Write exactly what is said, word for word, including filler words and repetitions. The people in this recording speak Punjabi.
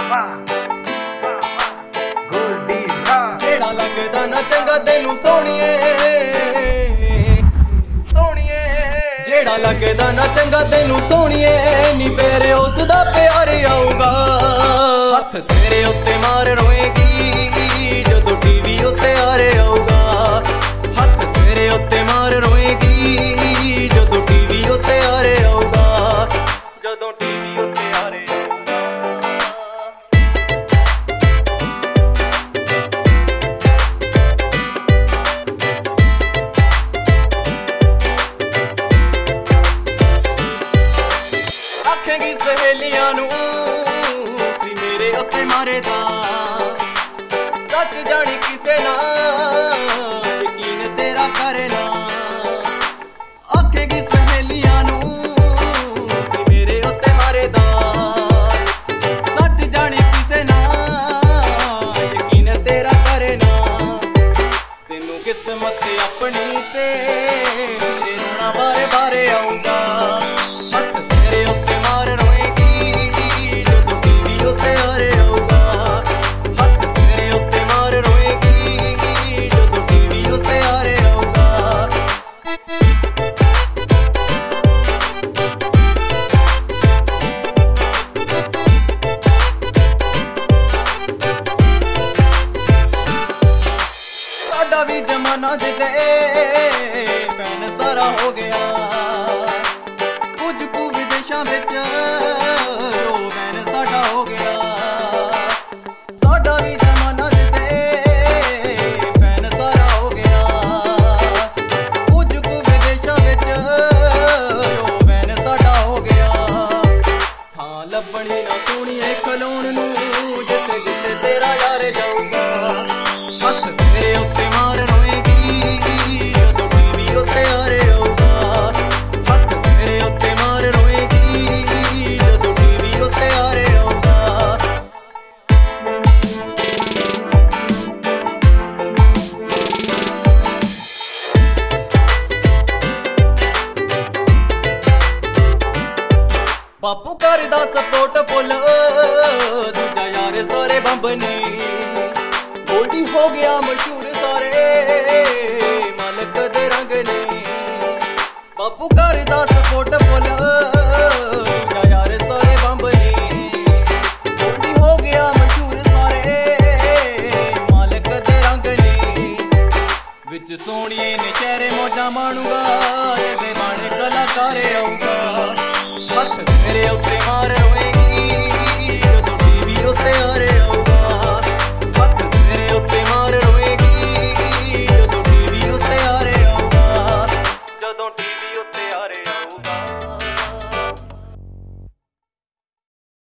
ਜਿਹੜਾ ਲੱਗਦਾ ਨਾ ਚੰਗਾ ਤੈਨੂੰ ਸੋਹਣੀਏ ਜਿਹੜਾ ਲੱਗਦਾ ਨਾ ਚੰਗਾ ਤੈਨੂੰ ਸੋਹਣੀਏ ਨੀ ਫੇਰ ਉਸ ਦਾ ਪਿਆਰ ਆਊਗਾ। ਹੱਥ ਸਿਰੇ ਉੱਤੇ ਮਾਰ ਰੋਏਗੀ ਜਦੋਂ ਟੀਵੀ ਉੱਤੇ ਆ ਰਿਹਾ ਆਊਗਾ। ਹੱਥ ਸਿਰੇ ਉੱਤੇ ਮਾਰ ਰੋਏਗੀ ਜਦੋਂ ਟੀਵੀ ਉੱਤੇ ਆ ਰਿਹਾ ਆਊਗਾ। ਜਦੋਂ ਟੀਵੀ ਉੱਤੇ ਆ ਰਿਹਾ ਆਖੇਂਗੀ ਸਹੇਲੀਆਂ ਨੂੰ ਸੀ ਮੇਰੇ ਉੱਤੇ ਮਾਰੇ ਦਾ ਸੱਚ ਜਾਣੀ ਕਿਸੇ ਨਾ ਯਕੀਨ ਤੇਰਾ ਕਰੇ ਨਾ। ਆਖੇਂਗੀ ਸਹੇਲੀਆਂ ਨੂੰ ਸੀ ਮੇਰੇ ਉੱਤੇ ਮਾਰੇ ਦਾ ਸੱਚ ਜਾਣੀ ਕਿਸੇ ਨਾ ਯਕੀਨ ਤੇਰਾ ਕਰੇ ਨਾ। ਤੈਨੂੰ ਕਿਸਮਤ ਆਪਣੀ ਤੇ ਮੇਰੇ ਰੋਣਾ ਬਾਰੇ ਬਾਰੇ ਆਊਗਾ। ਸਾਡਾ ਵੀ ਜ਼ਮਾਨਾ ਜਿੱਤੇ ਭੈਣ ਸਾਰਾ ਹੋ ਗਿਆ ਕੁਝ ਕੁ ਵਿਦੇਸ਼ਾਂ ਵਿੱਚ ਉਹ ਭੈਣ ਸਾਡਾ ਹੋ ਗਿਆ। ਸਾਡਾ ਵੀ ਜ਼ਮਾਨਾ ਜਿੱਤੇ ਭੈਣ ਸਾਰਾ ਹੋ ਗਿਆ ਕੁਝ ਕੁ ਵਿਦੇਸ਼ਾਂ ਵਿੱਚ ਉਹ ਭੈਣ ਸਾਡਾ ਹੋ ਗਿਆ। ਥਾਂ ਲੱਭਣੀ ਨਾ ਸੋਹਣੀਏ ਖਲੋਣ ਨੂੰ ਜਿੱਥੇ ਜਿੱਥੇ ਤੇਰਾ ਯਾਰ ਜਾਊਗਾ। ਹੱਥ ਸਿਰੇ ਉੱਤੇ ਮਾਰ ਰੋਏਗੀ ਜਦੋਂ ਟੀਵੀ ਉੱਤੇ ਆ ਰਿਹਾ ਆਊਗਾ। ਹੱਥ ਸਿਰੇ ਉੱਤੇ ਮਾਰ ਰੋਏਗੀ ਜਦੋਂ ਟੀਵੀ ਉੱਤੇ ਆ ਰਿਹਾ ਆਊਗਾ। ਬਾਪੂ ਕਰਦਾ ਸਪੋਰਟ ਫੁੱਲ ਦੂਜਾ ਯਾਰ ਸਾਰੇ ਬੰਬ ਨੇ ਗੋਲਡੀ ਹੋ ਗਿਆ ਮਸ਼ਹੂਰ ਸਾਰੇ ਮਾਲਕ ਦੇ ਰੰਗ ਨੇ। ਬਾਪੂ ਕਰਦਾ ਸਪੋਰਟ ਫੁੱਲ